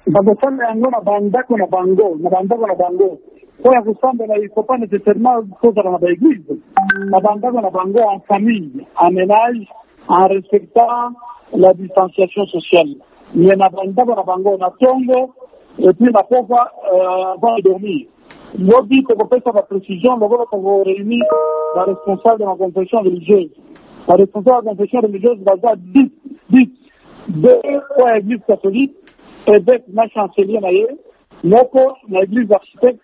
bakosala yango na bandako na bango po ya kosambela il faut pas nécessairement kozala na baeglise na bandako na bango en famille, en ménage, en respectant la distanciation sociale. Mais na bandako na bango na tongo et puis na pova avant de dormir. Lobby pour faire sa précision, le gouvernement pour réunir la responsable de la confession religieuse. La responsable de la confession religieuse va dire 10 pour l'église catholique et 2 na chancelier na ye, moko na église architecte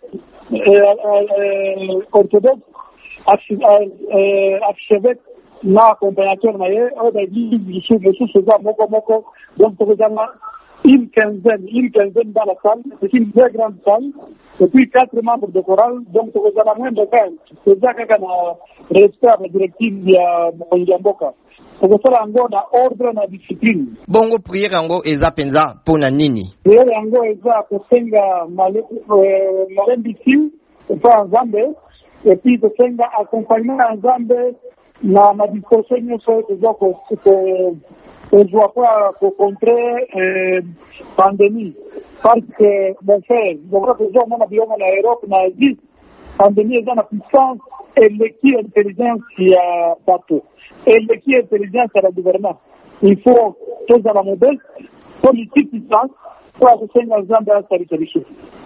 orthodoxe, archevêque na accompagnateur na ye, au l'église du sud, le sous-souverain moko, donc pour une quinzaine dans la salle, c'est une très grande salle, et puis 4 membres de chorale, donc pour la moins de 20. C'est ça qu'il y a respect à la directive de Mboka. Pour ça, on a ordre na discipline. Bongo prière ango eza penza pona nini? Prière ango eza kosenga malembici kwa Nzambe, et puis kosenga accompagnement à Nzambe na disposition nyonso ezoko on doit pas contrer pandémie parce que mon frère on a besoin mon avion en Europe na dit pandémie est dans la puissance et l'équipe intelligence qui a bateau et l'équipe intelligence à la gouvernement il faut tous à la modèle politique puissance pour que ces gens dans sa solution.